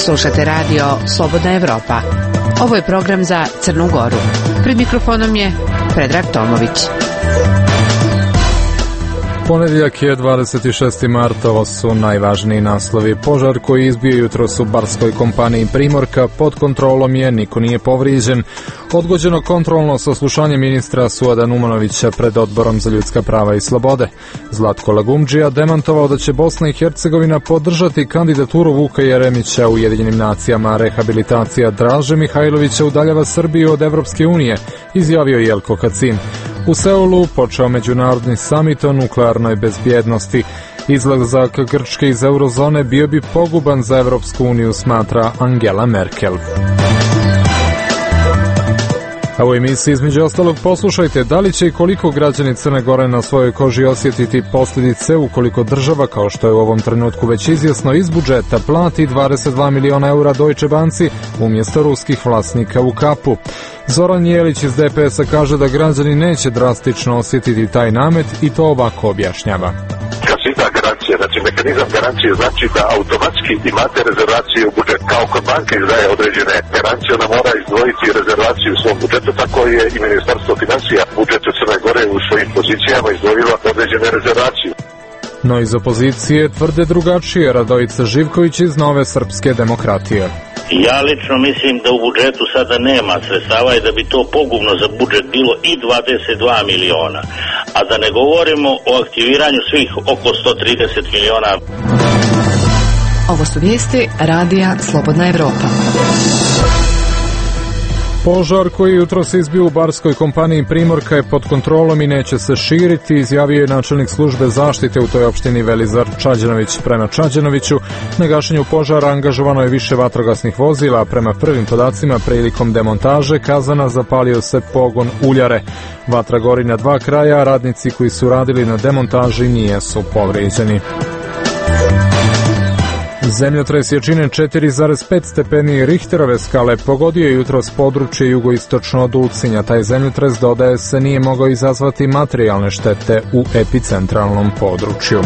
Slušate radio Slobodna Evropa. Ovo je program za Crnu Goru. Pred mikrofonom je Predrag Tomović. Ponedjeljak je 26. marta, ovo su najvažniji naslovi. Požar koji izbio jutros u barskoj kompaniji Primorka, pod kontrolom je, niko nije povrijeđen. Odgođeno kontrolno saslušanje ministra Suada Numanovića pred Odborom za ljudska prava i slobode. Zlatko Lagumdžija demantovao da će Bosna i Hercegovina podržati kandidaturu Vuka Jeremića u Ujedinjenim nacijama. Rehabilitacija Draže Mihajlovića udaljava Srbiju od Evropske unije, izjavio Jelko Kacin. U Seulu počeo međunarodni samit o nuklearnoj bezbjednosti. Izlazak Grčke iz eurozone bio bi poguban za Evropsku uniju, smatra Angela Merkel. A u emisiji između ostalog poslušajte da li će i koliko građani Crne Gore na svojoj koži osjetiti posljedice ukoliko država, kao što je u ovom trenutku već izjasno, iz budžeta plati 22 miliona eura Deutsche Banci umjesto ruskih vlasnika u kapu. Zoran Jelić iz DPS-a kaže da građani neće drastično osjetiti taj namet i to ovako objašnjava. Znači, mehanizam garancije znači da automatski imate rezervaciju u budžet. Kao kod banke izdaje određene garancije, ona mora izdvojiti rezervaciju u svom budžetu, tako je i Ministarstvo financija budžetu Crne Gore u svojim pozicijama izdvojilo određene rezervacije. No iz opozicije tvrde drugačije. Radojica Živković iz Nove srpske demokratije. Ja lično mislim da u budžetu sada nema sredstava i da bi to pogubno za budžet bilo i 22 miliona. A da ne govorimo o aktiviranju svih oko 130 miliona. Ovo su vijesti radija Slobodna Evropa. Požar koji jutros izbio u barskoj kompaniji Primorka je pod kontrolom i neće se širiti, izjavio je načelnik službe zaštite u toj opštini Velizar Čađanović. Prema Čađanoviću, na gašenju požara angažovano je više vatrogasnih vozila, a prema prvim podacima prilikom demontaže kazana zapalio se pogon uljare. Vatra gori na dva kraja, a radnici koji su radili na demontaži nijesu povrijeđeni. Zemljotres jačine 4,5 stepeni Richterove skale pogodio je jutros područje jugoistočno od Ulcinja. Taj zemljotres, dodaje se, nije mogao izazvati materijalne štete u epicentralnom području.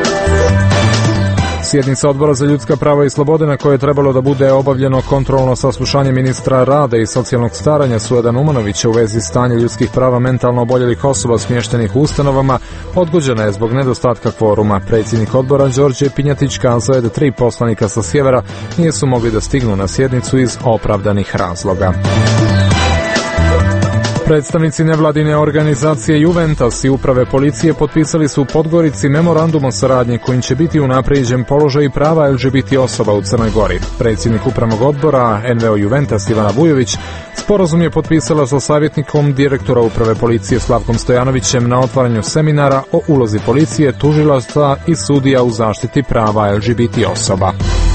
Sjednica Odbora za ljudska prava i slobode, na kojoj je trebalo da bude obavljeno kontrolno saslušanje ministra rada i socijalnog staranja Suada Numanovića u vezi stanja ljudskih prava mentalno oboljelih osoba smještenih u ustanovama, odgođena je zbog nedostatka kvoruma. Predsjednik odbora Đorđe Pinjatić kazao je da 3 poslanika sa sjevera nisu mogli da stignu na sjednicu iz opravdanih razloga. Predstavnici nevladine organizacije Juventus i uprave policije potpisali su u Podgorici memorandum o saradnji kojim će biti unaprijeđen položaj i prava LGBT osoba u Crnoj Gori. Predsjednik upravnog odbora NVO Juventus Ivana Vujović sporazum je potpisala sa savjetnikom direktora uprave policije Slavkom Stojanovićem na otvaranju seminara o ulozi policije, tužilaštva i sudija u zaštiti prava LGBT osoba.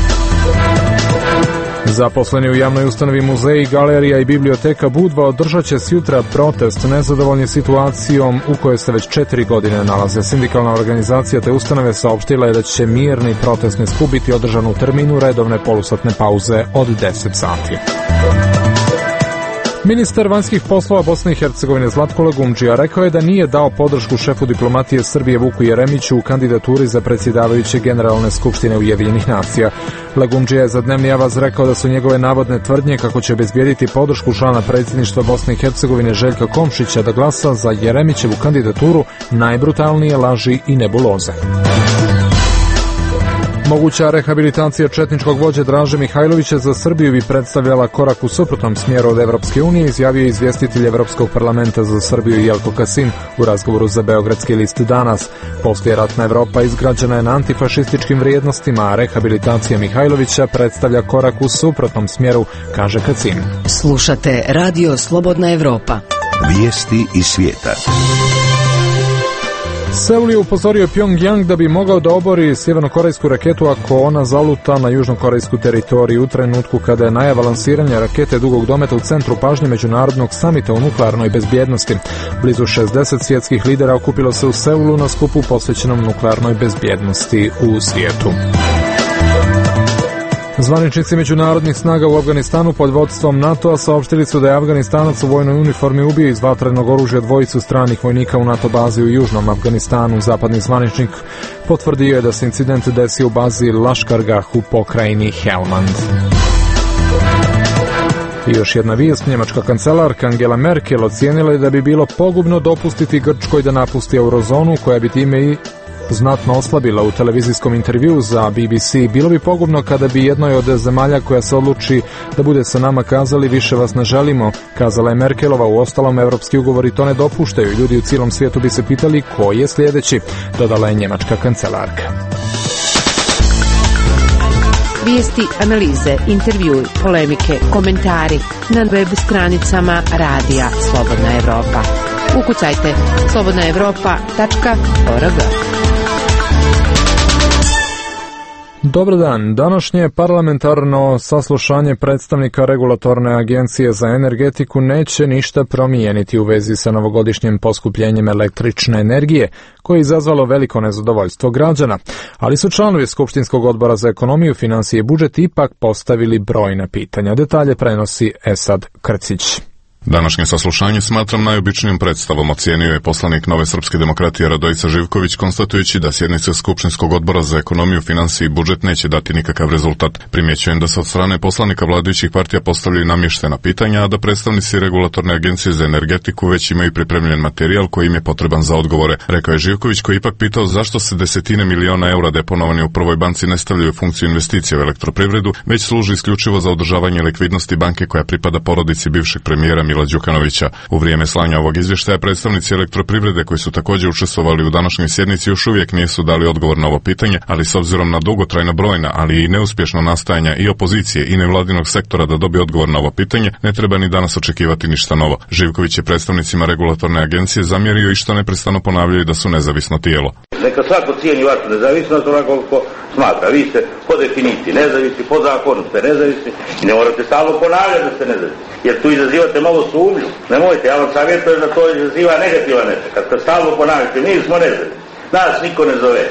Zaposleni u javnoj ustanovi muzeji, galerija i biblioteka Budva održat će sutra protest nezadovoljni situacijom u kojoj se već 4 godine nalaze. Sindikalna organizacija te ustanove saopštila je da će mirni protestni skup biti održan u terminu redovne polusatne pauze od 10 sati. Ministar vanjskih poslova Bosne i Hercegovine Zlatko Lagumdžija rekao je da nije dao podršku šefu diplomatije Srbije Vuku Jeremiću u kandidaturi za predsjedavajuće Generalne skupštine Ujedinjenih nacija. Lagumdžija je za Dnevni Avaz rekao da su njegove navodne tvrdnje kako će obezbijediti podršku člana predsjedništva Bosne i Hercegovine Željka Komšića da glasa za Jeremićevu kandidaturu najbrutalnije laži i nebuloze. Moguća rehabilitacija četničkog vođe Draže Mihajlovića za Srbiju bi predstavljala korak u suprotnom smjeru od Evropske unije, izjavio izvjestitelj Evropskog parlamenta za Srbiju Jelko Kacin u razgovoru za Beogradski list Danas. Poslijeratna Evropa izgrađena je na antifašističkim vrijednostima, a rehabilitacija Mihajlovića predstavlja korak u suprotnom smjeru, kaže Kacin. Slušate radio Slobodna Evropa. Vijesti iz svijeta. Seul je upozorio Pjongjang da bi mogao da obori sjevernokorejsku raketu ako ona zaluta na južnokorejsku teritoriju u trenutku kada je najava lansiranja rakete dugog dometa u centru pažnje međunarodnog samita o nuklearnoj bezbjednosti. Blizu 60 svjetskih lidera okupilo se u Seulu na skupu posvećenom nuklearnoj bezbjednosti u svijetu. Zvaničnici međunarodnih snaga u Afganistanu pod vodstvom NATO-a saopštili su da je Afganistanac u vojnoj uniformi ubio iz vatrenog oružja dvojicu stranih vojnika u NATO bazi u južnom Afganistanu. Zapadni zvaničnik potvrdio je da se incident desio u bazi Laškargah u pokrajini Helmand. I još jedna vijest, njemačka kancelarka Angela Merkel ocijenila je da bi bilo pogubno dopustiti Grčkoj da napusti eurozonu, koja bi time i znatno oslabila. U televizijskom intervjuu za BBC: bilo bi pogubno kada bi jednoj od zemalja koja se odluči da bude sa nama kazali više vas ne želimo, kazala je Merkelova. U ostalom, evropski ugovori to ne dopuštaju. Ljudi u cijelom svijetu bi se pitali ko je sljedeći, dodala je njemačka kancelarka. Vijesti, analize, intervjui, polemike, komentari na web stranicama Radija Slobodna Evropa. Ukucajte slobodnaevropa.org. Dobar dan. Današnje parlamentarno saslušanje predstavnika Regulatorne agencije za energetiku neće ništa promijeniti u vezi sa novogodišnjim poskupljenjem električne energije, koje je izazvalo veliko nezadovoljstvo građana, ali su članovi Skupštinskog odbora za ekonomiju, financije i budžet ipak postavili brojna pitanja. Detalje prenosi Esad Krcić. Današnje saslušanje smatram najobičnijom predstavom, ocijenio je poslanik Nove srpske demokratije Radojica Živković, konstatujući da sjednice Skupštinskog odbora za ekonomiju, financije i budžet neće dati nikakav rezultat. Primjećujem da se od strane poslanika vladajućih partija postavljaju namještena pitanja, a da predstavnici Regulatorne agencije za energetiku već imaju pripremljen materijal koji im je potreban za odgovore, rekao je Živković, koji ipak pitao zašto se desetine miliona eura deponovani u Prvoj banci ne stavljaju u funkciju investicije u elektroprivredu, već služi isključivo za održavanje likvidnosti banke koja pripada porodici bivšeg premijera Mila Đukanovića. U vrijeme slanja ovog izvještaja predstavnici elektroprivrede koji su također učestvovali u današnjoj sjednici još uvijek nisu dali odgovor na ovo pitanje, ali s obzirom na dugotrajno brojna, ali i neuspješno nastajanja i opozicije i nevladinog sektora da dobije odgovor na ovo pitanje, ne treba ni danas očekivati ništa novo. Živković je predstavnicima Regulatorne agencije zamjerio i što neprestano ponavljaju da su nezavisno tijelo. Neka svako cijeni vašu nezavisnost onako kako smatra. Vi ste po definiciji nezavisni, po zakonu ste nezavisni i ne morate stalno ponavljati da ste nezavisni, jer tu izazivate malo sumnju. Nemojte, ja vam savjetujem da to izaziva negativan efekt. Kad stalno ponavljate, mi smo nezavisni, nas niko ne zove.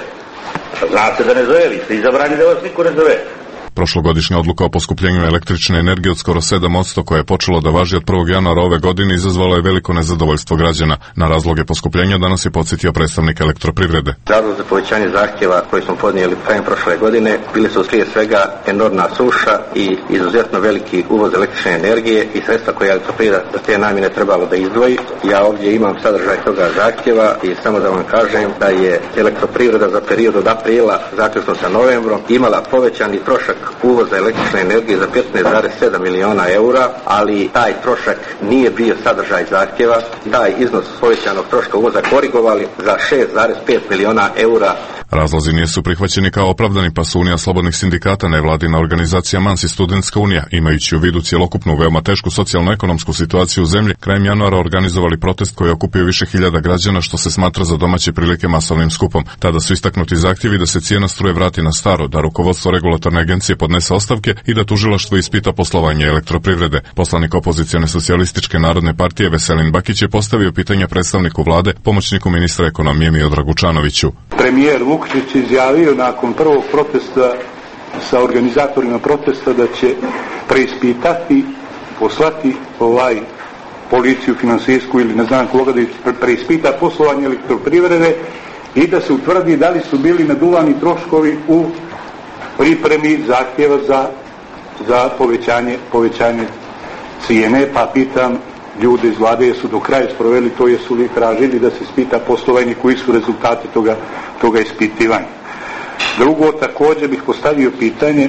Znate da ne zove, vi ste izabrani da vas niko ne zove. Prošlogodišnja odluka o poskupljenju električne energije od skoro 7%, koja je počelo da važi od 1. januara ove godine, izazvala je veliko nezadovoljstvo građana. Na razloge poskupljenja danas je podsjetio predstavnik elektroprivrede. Razlog za povećanje zahtjeva koji smo podnijeli krajem prošle godine bili su prije svega enormna suša i izuzetno veliki uvoz električne energije i sredstva koje je elektroprivreda za te namjene trebalo da izdvoji. Ja ovdje imam sadržaj toga zahtjeva i samo da vam kažem da je elektroprivreda za period od aprila zaključno sa novembrom imala povećani trošak uvoza električne energije za 15,7 miliona eura, ali taj trošak nije bio sadržaj zahtjeva. Taj iznos povećanog troška uvoza korigovali za 6,5 miliona eura. Razlozi nisu prihvaćeni kao opravdani, pa su Unija slobodnih sindikata, nevladina organizacija MANS i Studentska unija, imajući u vidu cjelokupnu veoma tešku socijalno-ekonomsku situaciju u zemlji, krajem januara organizovali protest koji je okupio više hiljada građana, što se smatra za domaće prilike masovnim skupom. Tada su istaknuti zahtjevi da se cijena struje vrati na staro, da rukovodstvo Regulatorne agencije podnese ostavke i da tužilaštvo ispita poslovanje elektroprivrede. Poslanik opozicione socijalističke narodne partije Veselin Bakić je postavio pitanja predstavniku vlade, pomoćniku ministra ekonomije Miodragu Čanoviću. Premijer Vukčić izjavio nakon prvog protesta sa organizatorima protesta da će preispitati, poslati policiju finansijsku ili ne znam koga da preispita poslovanje elektroprivrede i da se utvrdi da li su bili naduvani troškovi u pripremi zahtjeva za povećanje cijene, pa pitam ljude iz vlade jesu do kraja sproveli to, jesu li tražili da se ispita poslovanje, koji su rezultati toga ispitivanja. Drugo, također bih postavio pitanje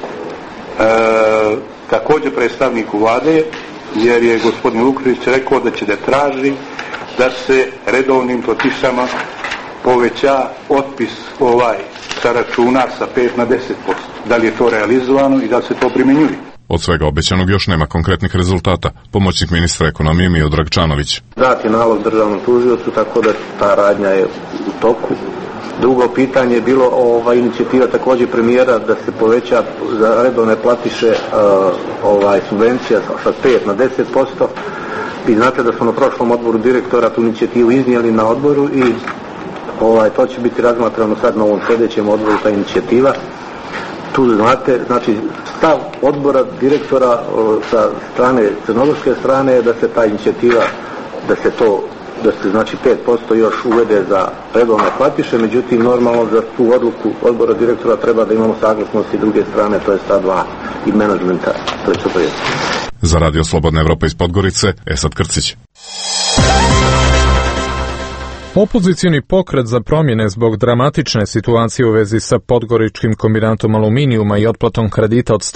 također predstavniku vlade, jer je gospodin Vukčić rekao da će da traži da se redovnim platišama poveća otpis sa računa sa 5 na 10%. Da li je to realizovano i da li se to primjenjuje? Od svega obećanog još nema konkretnih rezultata. Pomoćnik ministra ekonomije Miodrag Čanović. Dat je nalog državnom tužiocu, tako da ta radnja je u toku. Drugo pitanje je bilo inicijativa također premijera da se poveća za redovne platiše subvencija sa 5 na 10%. Vi znate da smo na prošlom odboru direktora tu inicijativu iznijeli na odboru i to će biti razmatrano sad na ovom sljedećem odboru, ta inicijativa. Tu znate, znači stav odbora direktora sa strane crnogorske strane je da se ta inicijativa, da se znači 5% još uvede za redovne platiše, međutim normalno za tu odluku odbora direktora treba da imamo saglasnost i druge strane, to je stav 2 i menadžmenta, to je super. Za Radio Slobodna Evropa iz Podgorice, Esad Krcić. Opozicioni pokret za promjene zbog dramatične situacije u vezi sa podgoričkim kombinatom aluminijuma i otplatom kredita od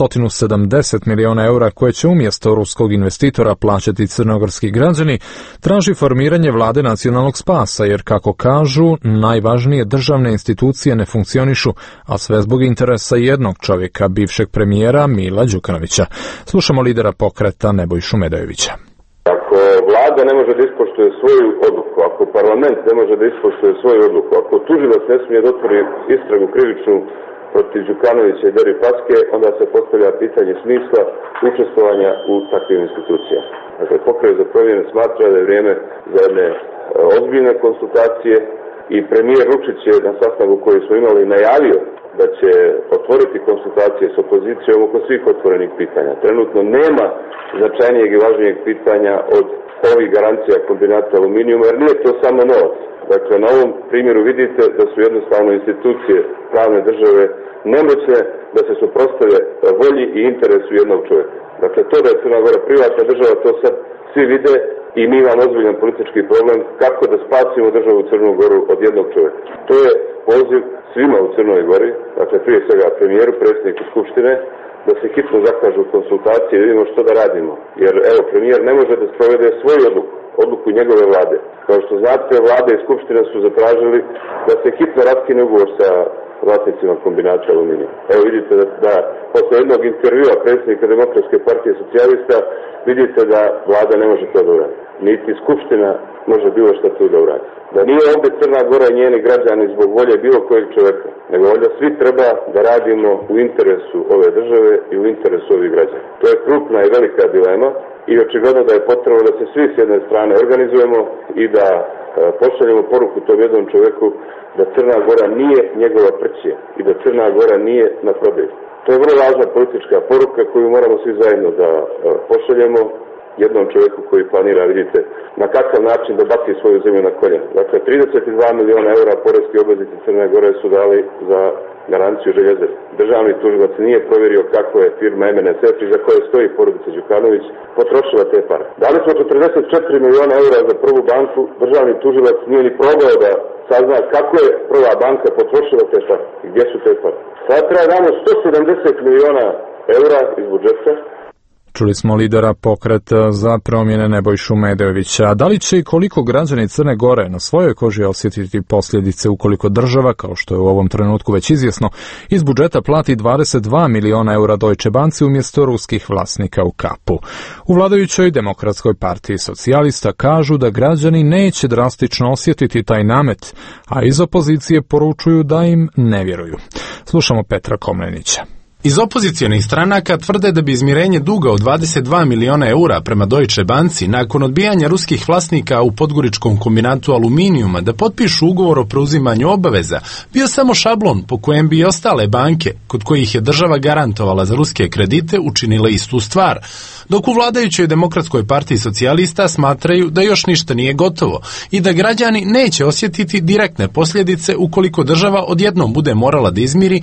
170 miliona eura koje će umjesto ruskog investitora plaćati crnogorski građani, traži formiranje vlade nacionalnog spasa, jer kako kažu, najvažnije državne institucije ne funkcionišu, a sve zbog interesa jednog čovjeka, bivšeg premijera Mila Đukanovića. Slušamo lidera pokreta Nebojšu Medojevića. Ako vlada ne može da ispoštuje svoju odluku, ako parlament ne može da ispoštuje svoju odluku, ako tužilac ne smije da otvori istragu krivičnu protiv Đukanovića i Deripaske, onda se postavlja pitanje smisla učestvovanja u takvim institucijama. Dakle, pokret za promjene smatra da je vrijeme za jedne ozbiljne konsultacije i premijer Vučić je na sastanku koji smo imali najavio da će otvoriti konsultacije s opozicijom oko svih otvorenih pitanja. Trenutno nema značajnijeg i važnijeg pitanja od ovih garancija kombinata aluminijuma, jer nije to samo novac. Dakle, na ovom primjeru vidite da su jednostavno institucije pravne države nemoćne da se suprotstave volji i interesu jednog čovjeka. Dakle, to da je Crna Gora privatna država, to sad svi vide i mi imamo ozbiljan politički problem kako da spasimo državu Crnu Goru od jednog čovjeka. To je poziv svima u Crnoj Gori, dakle prije svega premijeru, predsjedniku Skupštine, da se hitno zakažu konsultacije i vidimo što da radimo. Jer evo, premijer ne može da sprovede svoju odluku njegove vlade. Kao što znate, vlade i Skupštine su zatražili da se hitno raskine ugovor sa vlasnicima kombinata aluminija. Evo vidite da posle jednog intervjua predsjednika Demokratske partije socijalista vidite da vlada ne može to da uradi. Niti Skupština može bilo što tu da uradi. Da nije ovdje Crna Gora i njeni građani zbog volje bilo kojeg čovjeka, nego valjda svi treba da radimo u interesu ove države i u interesu ovih građana. To je krupna i velika dilema i očigledno da je potrebno da se svi s jedne strane organizujemo i da pošaljemo poruku tom jednom čovjeku da Crna Gora nije njegova prćija i da Crna Gora nije na prodaju. To je vrlo važna politička poruka koju moramo svi zajedno da pošaljemo jednom čovjeku koji planira, vidite, na kakav način da baci svoju zemlju na koljena. Dakle, 32 miliona eura poreski obveznici Crne Gore su dali za garanciju Željezare. Državni tužilac nije provjerio kako je firma MNSF za koje stoji porodica Đukanović potrošila te pare. Dali smo 44 miliona eura za prvu banku, državni tužilac nije ni probao da sazna kako je prva banka potrošila te pare i gdje su te pare. Sada treba damo 170 miliona eura iz budžeta. Čuli smo lidera pokreta za promjene Nebojšu Medojevića. Da li će i koliko građani Crne Gore na svojoj koži osjetiti posljedice ukoliko država, kao što je u ovom trenutku već izvjesno, iz budžeta plati 22 miliona eura Deutsche Banci umjesto ruskih vlasnika u kapu? U vladajućoj Demokratskoj partiji socijalista kažu da građani neće drastično osjetiti taj namet, a iz opozicije poručuju da im ne vjeruju. Slušamo Petra Komlenića. Iz opozicionih stranaka tvrde da bi izmirenje duga od 22 miliona eura prema Deutsche Banci nakon odbijanja ruskih vlasnika u podgoričkom kombinatu aluminijuma da potpišu ugovor o preuzimanju obaveza bio samo šablon po kojem bi i ostale banke, kod kojih je država garantovala za ruske kredite, učinile istu stvar. Dok u vladajućoj Demokratskoj partiji socijalista smatraju da još ništa nije gotovo i da građani neće osjetiti direktne posljedice ukoliko država odjednom bude morala da izmiri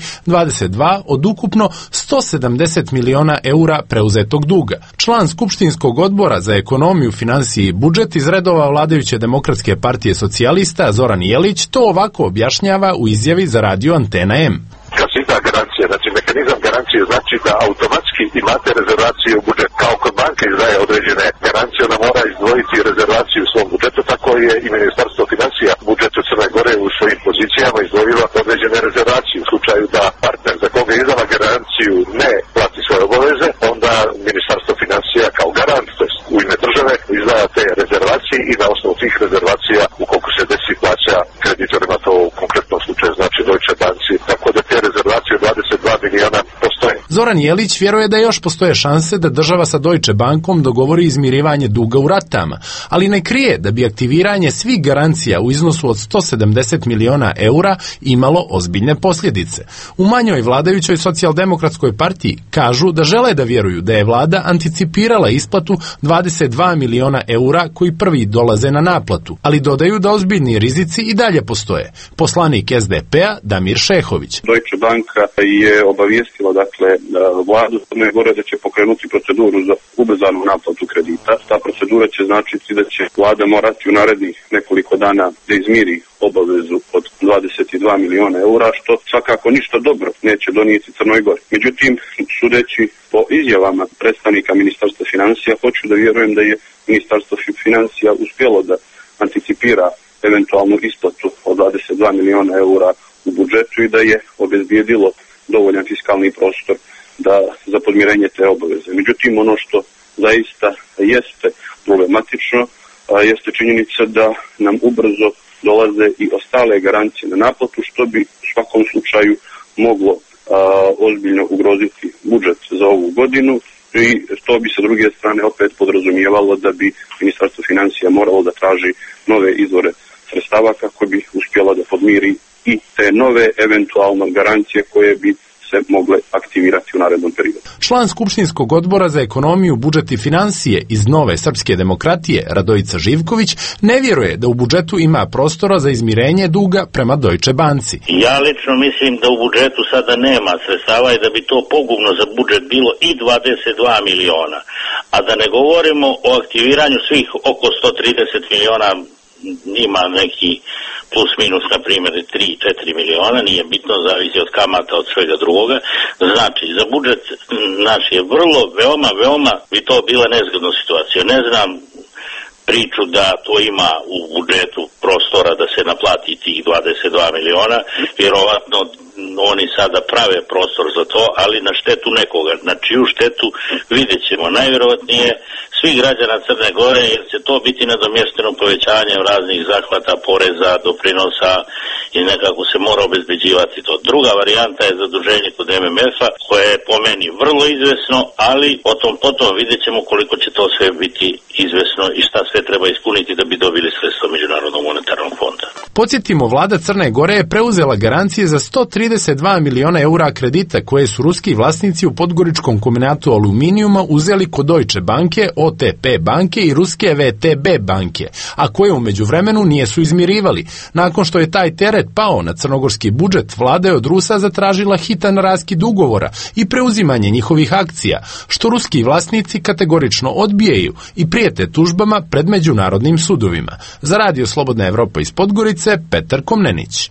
22 od ukupno 170 miliona eura preuzetog duga. Član Skupštinskog odbora za ekonomiju, financije i budžet iz redova vladajuće Demokratske partije socijalista Zoran Jelić to ovako objašnjava u izjavi za radio Antena M. Kad se izda garancija, znači mehanizam garancije znači da automatski imate rezervaciju u budžet. Kao kod banke izdaje određene garancije, ona mora izdvojiti rezervaciju u svom budžetu, tako je i Ministarstvo financija u budžetu Crne Gore u svojim pozicijama izdvojilo određene rezervacije. U slučaju da partner za koga je izdala garanciju ne plati svoje obaveze, onda Ministarstvo financija kao garant, to jest u ime države, izdaja te rezervacije i na osnovu tih rezervacija, ukoliko se desi, plaća kreditorima, to u konkretnom slučaju znači Deutsche Banci, tako da te rezervacije 22 miliona postoje. Zoran Jelić vjeruje da još postoje šanse da država sa Deutsche Bankom dogovori izmirivanje duga u ratama, ali ne krije da bi aktiviranje svih garancija u iznosu od 170 miliona eura imalo ozbiljne posljedice. U manjoj vladajućoj socijaldemokratskoj partiji kažu da žele da vjeruju da je vlada anticipirala isplatu 22 miliona eura koji prvi dolaze na naplatu, ali dodaju da ozbiljni rizici i dalje postoje. Poslanik SDP-a Damir Šehović. Deutsche Bank je obavijestila vladu Crne Gore da će pokrenuti proceduru za ubrzanu naplatu kredita. Ta procedura će značiti da će vlada morati u narednih nekoliko dana da izmiri obavezu od 22 miliona eura, što svakako ništa dobro neće donijeti Crnoj Gori. Međutim, sudeći po izjavama predstavnika Ministarstva financija, hoću da vjerujem da je Ministarstvo financija uspjelo da anticipira eventualnu isplatu od 22 miliona eura u budžetu i da je obezbijedilo dovoljan fiskalni prostor za podmirenje te obaveze. Međutim, ono što zaista jeste problematično jeste činjenica da nam ubrzo dolaze i ostale garancije na naplatu, što bi u svakom slučaju moglo ozbiljno ugroziti budžet za ovu godinu i to bi sa druge strane opet podrazumijevalo da bi Ministarstvo financija moralo da traži nove izvore sredstava kako bi uspjela da podmiri i te nove eventualne garancije koje bi se mogle aktivirati u narednom periodu. Član Skupštinskog odbora za ekonomiju, budžet i financije iz Nove srpske demokratije Radojica Živković ne vjeruje da u budžetu ima prostora za izmirenje duga prema Deutsche Banci. Ja lično mislim da u budžetu sada nema sredstava i da bi to pogubno za budžet bilo i 22 miliona. A da ne govorimo o aktiviranju svih oko 130 miliona, ima neki plus minus, na primjer, 3-4 miliona, nije bitno, zavisi od kamata, od svega drugoga. Znači, za budžet naš je veoma bi to bila nezgodna situacija. Ne znam priču da to ima u budžetu prostora da se naplati tih 22 miliona, vjerovatno oni sada prave prostor za to, ali na štetu nekoga. Na čiju štetu vidjet ćemo. Najvjerovatnije svih građana Crne Gore, jer će to biti nadomješteno povećanjem raznih zahvata, poreza, doprinosa i nekako se mora obezbeđivati to. Druga varijanta je zaduženje kod MMF-a, koje je po meni vrlo izvesno, ali potom vidjet ćemo koliko će to sve biti izvesno i šta sve treba ispuniti da bi dobili sredstva Međunarodnog monetarnog fonda. Podsjetimo, vlada Crne Gore je preuzela garancije za 132 miliona eura kredita koje su ruski vlasnici u podgoričkom kombinatu aluminijuma uzeli kod Deutsche Banke, OTP banke i ruske VTB banke, a koje u međuvremenu nisu izmirivali. Nakon što je taj teret pao na crnogorski budžet, vlada je od Rusa zatražila hitan raskid ugovora i preuzimanje njihovih akcija, što ruski vlasnici kategorično odbijaju i prijete tužbama pred međunarodnim sudovima. Za Radio Slobodna Evropa iz Podgorice, Petar Komnenić.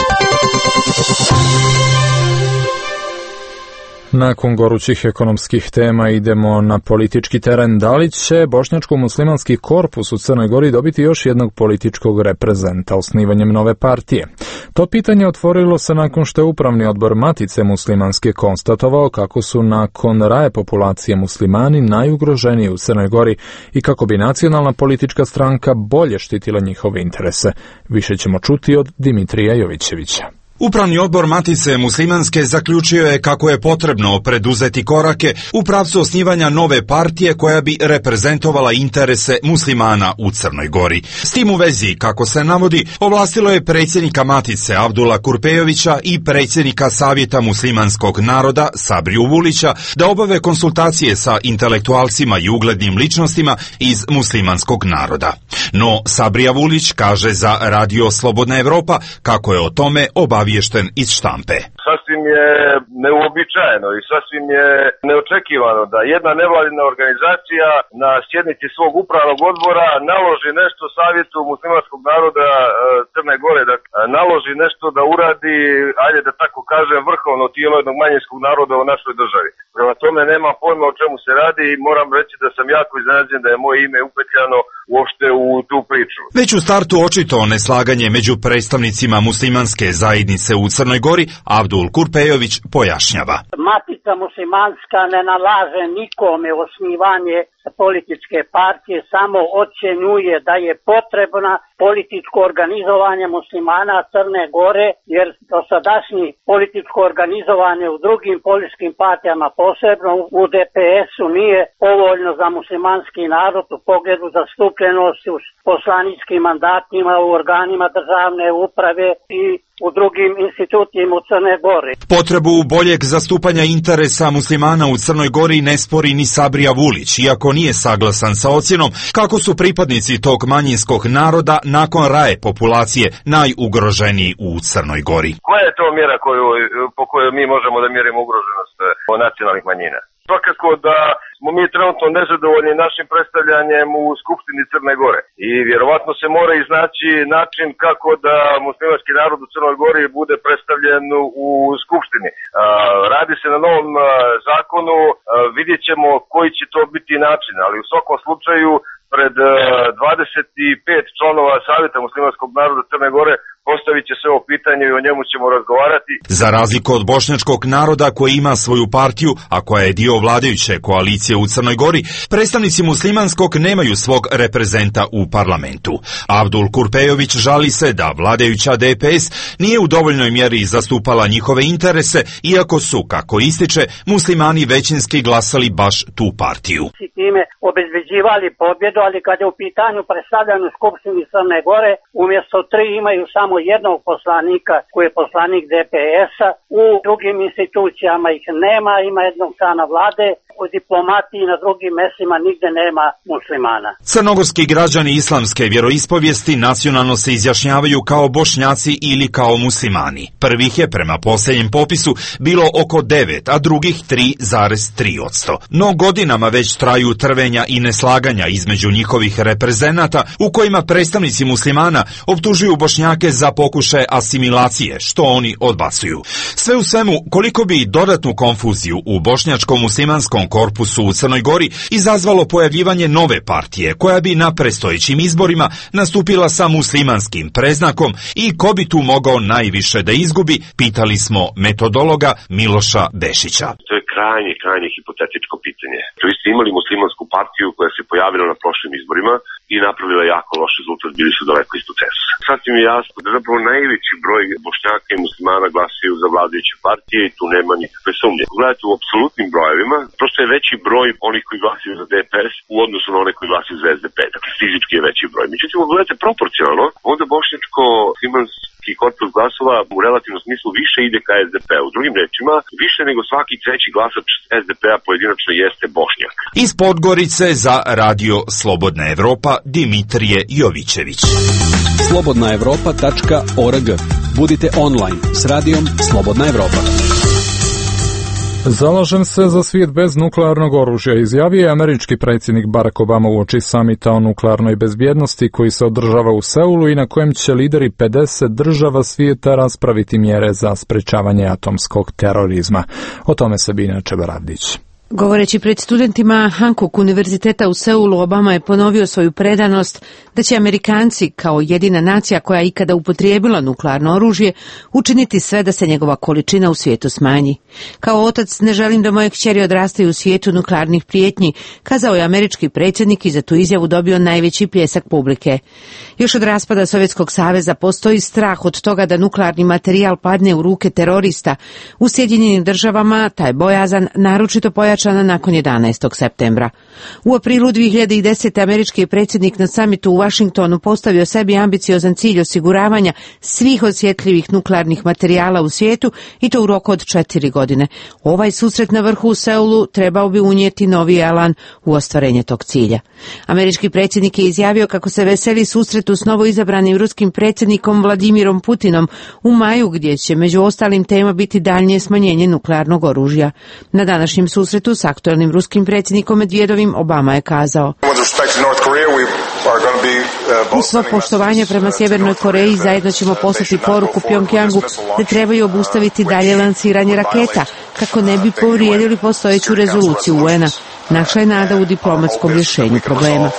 Nakon gorućih ekonomskih tema idemo na politički teren. Da li će bošnjačko-muslimanski korpus u Crnoj Gori dobiti još jednog političkog reprezenta osnivanjem nove partije? To pitanje otvorilo se nakon što je Upravni odbor Matice muslimanske konstatovao kako su nakon raje populacije muslimani najugroženiji u Crnoj Gori i kako bi nacionalna politička stranka bolje štitila njihove interese. Više ćemo čuti od Dimitrija Jovićevića. Upravni odbor Matice muslimanske zaključio je kako je potrebno preduzeti korake u pravcu osnivanja nove partije koja bi reprezentovala interese muslimana u Crnoj Gori. S tim u vezi, kako se navodi, ovlastilo je predsjednika Matice Abdula Kurpejovića i predsjednika Savjeta muslimanskog naroda Sabriju Vulića da obave konsultacije sa intelektualcima i uglednim ličnostima iz muslimanskog naroda. No, Sabrija Vulić kaže za Radio Slobodna Evropa kako je o tome obaviješten iz štampe. Sasvim je neuobičajeno i sasvim je neočekivano da jedna nevladina organizacija na sjednici svog upravnog odbora naloži nešto Savjetu muslimanskog naroda Crne Gore, da naloži nešto da uradi, ajde da tako kažem, vrhovno tijelo jednog manjinskog naroda u našoj državi. Prema tome nema pojma o čemu se radi i moram reći da sam jako iznenađen da je moje ime upetljano uopšte u tu priču. Već u startu očito neslaganje među predstavnicima muslimanske zajednice u Crnoj Gori, Abdul Kurpejović pojašnjava. Matica muslimanska ne nalaže nikome osnivanje političke partije samo ocjenjuje da je potrebna političko organizovanje muslimana Crne Gore, jer dosadašnji političko organizovanje u drugim političkim partijama, posebno u DPS-u, nije povoljno za muslimanski narod u pogledu zastupljenosti u poslaničkim mandatima, u organima državne uprave i u drugim institucijama u Crne Gori. Potrebu boljeg zastupanja interesa muslimana u Crnoj Gori ne spori ni Sabrija Vulić, iako nije saglasan sa ocjenom kako su pripadnici tog manjinskog naroda nakon raje populacije najugroženiji u Crnoj Gori. Koja je to mjera po kojoj mi možemo da mjerimo ugroženost nacionalnih manjina? Svakako da smo mi trenutno nezadovoljni našim predstavljanjem u Skupštini Crne Gore i vjerovatno se mora iznaći način kako da muslimanski narod u Crnoj Gori bude predstavljen u Skupštini. Radi se na novom zakonu, vidjet ćemo koji će to biti način, ali u svakom slučaju pred 25 članova Savjeta muslimanskog naroda Crne Gore postavit će se ovo pitanje i o njemu ćemo razgovarati. Za razliku od bošnjačkog naroda koji ima svoju partiju, a koja je dio vladajuće koalicije u Crnoj Gori, predstavnici muslimanskog nemaju svog reprezenta u parlamentu. Abdul Kurpejović žali se da vladajuća DPS nije u dovoljnoj mjeri zastupala njihove interese, iako su, kako ističe, muslimani većinski glasali baš tu partiju. Time obezbeđivali pobjedu, ali kad je u pitanju predstavljanje u Skupštini Crne Gore, umjesto 3 imaju samo jednog poslanika koji je poslanik DPS-a, u drugim institucijama ih nema, ima jednog člana vlade, u diplomatiji na drugim mjestima nigde nema muslimana. Crnogorski građani islamske vjeroispovijesti nacionalno se izjašnjavaju kao Bošnjaci ili kao muslimani. Prvih je prema posljednjem popisu bilo oko 9, a drugih 3,3%. No godinama već traju trvenja i neslaganja između njihovih reprezenata u kojima predstavnici muslimana optužuju Bošnjake za pokušaj asimilacije, što oni odbacuju. Sve u svemu, koliko bi dodatnu konfuziju u bošnjačkom muslimanskom korpusu u Crnoj Gori izazvalo pojavljivanje nove partije koja bi na predstojećim izborima nastupila sa muslimanskim preznakom i ko bi tu mogao najviše da izgubi, pitali smo metodologa Miloša Bešića. To je krajnje hipotetičko pitanje. Vi ste imali muslimansku partiju koja se pojavila na prošlim izborima i napravila jako loš rezultat, bili su daleko ispod cenzusa. Sasvim je jasno da zapravo najveći broj Bošnjaka i muslimana glasaju za vladajuće partije i tu nema nikakve sumnje. Gledajte u apsolutnim brojevima, prosto je veći broj onih koji glasaju za DPS u odnosu na one koji glasaju za SDP. Dakle, fizički je veći broj. Međutim, gledajte proporcionalno, onda bošnjačko-muslimanski korpus glasova u relativnom smislu više ide ka SDP-u. U drugim rečima, više nego svaki treći glasač SDP-a pojedinačno jeste Bošnjak. Iz Podgorice za Radio Slobodna Evropa Dimitrije Jovićević. slobodnaevropa.org. Budite online s radijom Slobodna Evropa. Zalažem se za svijet bez nuklearnog oružja, izjavio je američki predsjednik Barack Obama uoči samita o nuklearnoj bezbjednosti koji se održava u Seulu i na kojem će lideri 50 država svijeta raspraviti mjere za sprečavanje atomskog terorizma. O tome Sabina Čebaravdić. Govoreći pred studentima Hankook univerziteta u Seulu, Obama je ponovio svoju predanost da će Amerikanci, kao jedina nacija koja je ikada upotrijebila nuklearno oružje, učiniti sve da se njegova količina u svijetu smanji. Kao otac ne želim da moje kćeri odrastaju u svijetu nuklearnih prijetnji, kazao je američki predsjednik i za tu izjavu dobio najveći pljesak publike. Još od raspada Sovjetskog saveza postoji strah od toga da nuklearni materijal padne u ruke terorista. U Sjedinjenim državama taj bojazan naročito pojačana nakon 11. septembra. U aprilu 2010. američki predsjednik na samitu u Washingtonu postavio sebi ambiciozan cilj osiguravanja svih osjetljivih nuklearnih materijala u svijetu i to u roku od 4 godine. Ovaj susret na vrhu u Seulu trebao bi unijeti novi elan u ostvarenje tog cilja. Američki predsjednik je izjavio kako se veseli susretu s novoizabranim ruskim predsjednikom Vladimirom Putinom u maju, gdje će među ostalim tema biti daljnje smanjenje nuklearnog oružja. Na današnjem susretu s aktualnim ruskim predsjednikom Medvedovim Obama je kazao: uz svo poštovanje prema Sjevernoj Koreji zajedno ćemo poslati poruku Pjongjangu da trebaju obustaviti dalje lansiranje raketa kako ne bi povrijedili postojeću rezoluciju UN-a. Naša je nada u diplomatskom rješenju problema.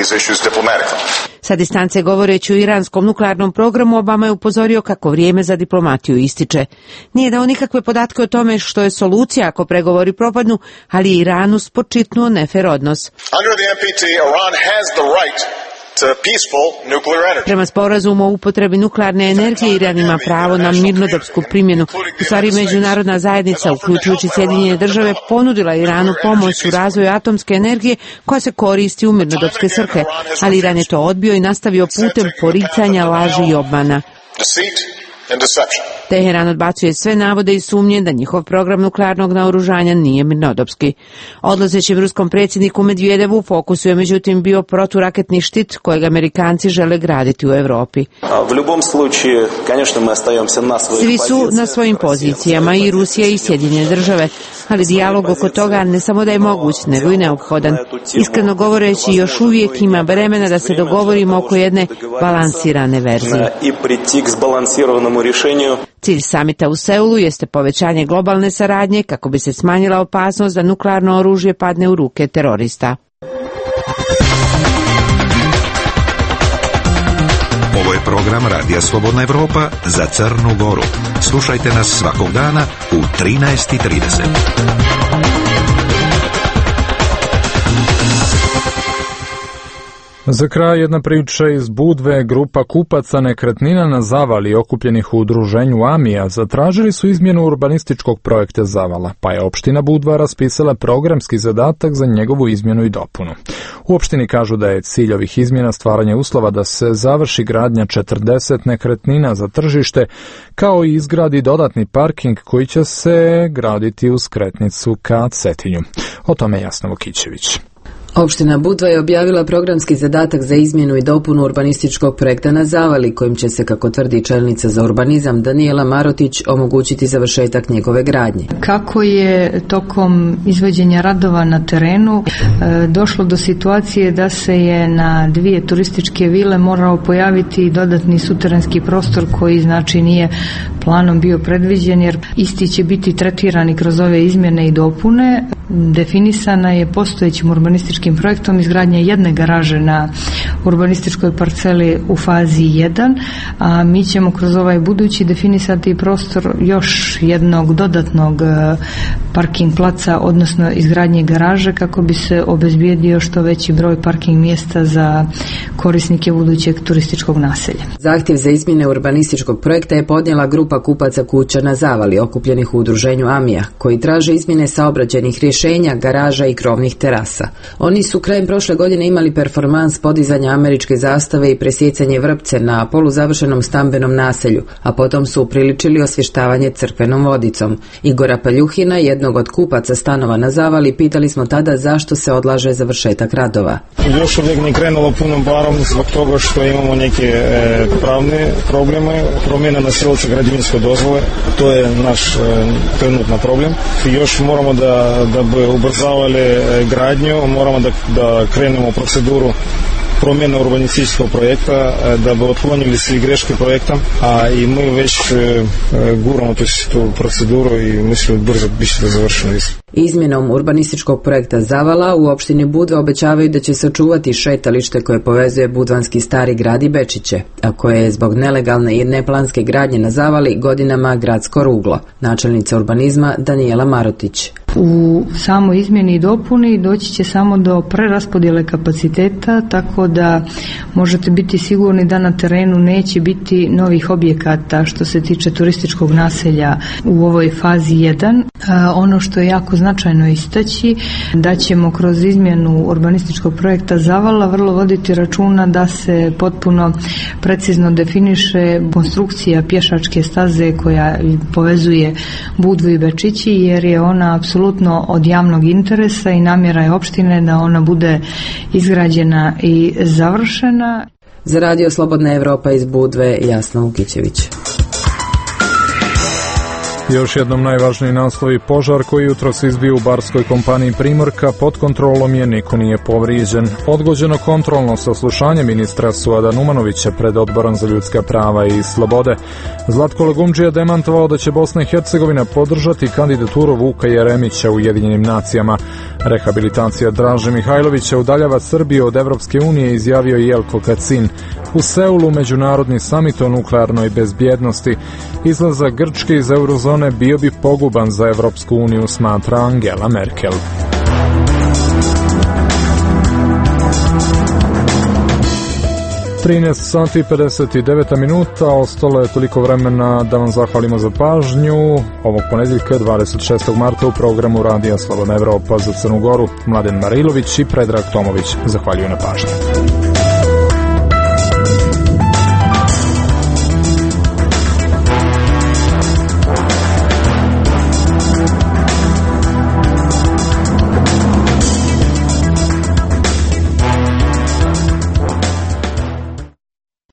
Sa distance govoreći o iranskom nuklearnom programu, Obama je upozorio kako vrijeme za diplomatiju ističe. Nije dao nikakve podatke o tome što je solucija ako pregovori propadnu, ali je Iranu spočitnuo nefer odnos. Prema sporazumu o upotrebi nuklearne energije, Iran ima pravo na mirnodopsku primjenu. U stvari, međunarodna zajednica, uključujući Sjedinjene države, ponudila Iranu pomoć u razvoju atomske energije koja se koristi u mirnodopske svrhe, ali Iran je to odbio i nastavio putem poricanja, laži i obmana. Teheran odbacuje sve navode i sumnje da njihov program nuklearnog naoružanja nije mirnodopski. Odlazećem ruskom predsjedniku Medvedevu u fokusu je međutim bio proturaketni štit kojeg Amerikanci žele graditi u Europi. Svi su na svojim pozicijama, i Rusija i Sjedinjene države, ali dijalog oko toga ne samo da je moguć, nego i neophodan. Iskreno govoreći, još uvijek ima vremena da se dogovorimo oko jedne balansirane verzije. Cilj samita u Seulu jeste povećanje globalne saradnje kako bi se smanjila opasnost da nuklearno oružje padne u ruke terorista. Ovo je program Radija Slobodna Evropa za Crnu Goru. Slušajte nas svakog dana u 13:30. Za kraj jedna priča iz Budve. Grupa kupaca nekretnina na Zavali okupljenih u udruženju Amija zatražili su izmjenu urbanističkog projekta Zavala, pa je opština Budva raspisala programski zadatak za njegovu izmjenu i dopunu. U opštini kažu da je cilj ovih izmjena stvaranje uslova da se završi gradnja 40 nekretnina za tržište, kao i izgradi dodatni parking koji će se graditi uz skretnicu ka Cetinju. O tome Jasna Vukićević. Opština Budva je objavila programski zadatak za izmjenu i dopunu urbanističkog projekta na Zavali, kojim će se, kako tvrdi čelnica za urbanizam Danijela Marotić, omogućiti završetak njegove gradnje. Kako je tokom izvođenja radova na terenu došlo do situacije da se je na 2 turističke vile morao pojaviti dodatni suterenski prostor koji znači nije planom bio predviđen, jer isti će biti tretirani kroz ove izmjene i dopune. Definisana je postojećim urbanističkim projektom izgradnja jedne garaže na urbanističkoj parceli u fazi 1, a mi ćemo kroz ovaj budući definisati prostor još jednog dodatnog parking placa, odnosno izgradnje garaže, kako bi se obezbijedio što veći broj parking mjesta za korisnike budućeg turističkog naselja. Zahtjev za izmjene urbanističkog projekta je podnijela grupa kupaca kuća na Zavali, okupljenih u udruženju Amija, koji traže izmjene saobraćajnih rješenja, garaža i krovnih terasa. Oni su krajem prošle godine imali performans podizanja američke zastave i presjecanje vrpce na poluzavršenom stambenom naselju, a potom su upriličili osvještavanje crkvenom vodicom. Igora Paljuhina, jednog od kupaca stanova na Zavali, pitali smo tada zašto se odlaže završetak radova. Još uvijek ne krenulo punom barom zbog toga što imamo neke pravne probleme, promjena nosilaca građevinske dozvole, to je naš trenutno problem. Još moramo da bi ubrzavali gradnju, moramo da krenemo u proceduru promjena urbanističkog projekta, da bi otklonili svi greške projekta, a i mi već guramo tu proceduru i mislim brzo biće da završimo. Izmjenom urbanističkog projekta Zavala u opštini Budva obećavaju da će se očuvati šetalište koje povezuje budvanski Stari grad i Bečiće, a koje je zbog nelegalne i neplanske gradnje na Zavali godinama gradsko ruglo. Načelnica urbanizma Danijela Marotić. U samoj izmjeni i dopuni doći će samo do preraspodjele kapaciteta, tako da možete biti sigurni da na terenu neće biti novih objekata što se tiče turističkog naselja u ovoj fazi 1. Ono što je jako značajno istaći, da ćemo kroz izmjenu urbanističkog projekta Zavala vrlo voditi računa da se potpuno precizno definiše konstrukcija pješačke staze koja povezuje Budvu i Bečići, jer je ona apsolutno od javnog interesa i namjera je opštine da ona bude izgrađena i završena. Za Radio Slobodna Evropa iz Budve, Jasna Vukićević. Još jednom najvažniji naslovi: požar koji jutros izbio u barskoj kompaniji Primorka, pod kontrolom je, niko nije povrijeđen. Odgođeno kontrolno saslušanje ministra Suada Numanovića pred Odborom za ljudska prava i slobode. Zlatko Lagumdžija demantovao da će Bosna i Hercegovina podržati kandidaturu Vuka Jeremića u Ujedinjenim nacijama. Rehabilitacija Draže Mihajlovića udaljava Srbiju od Evropske unije, izjavio Jelko Kacin. U Seulu međunarodni samit o nuklearnoj bezbjednosti. Izlazak Grčke iz eurozone bio bi poguban za Evropsku uniju, smatra Angela Merkel. sati 59 minuta, ostalo je toliko vremena da vam zahvalimo za pažnju. Ovog ponedjeljka 26. marta u programu Radija Slobodna Evropa za Crnu Goru Mladen Marilović i Predrag Tomović zahvaljuju na pažnju.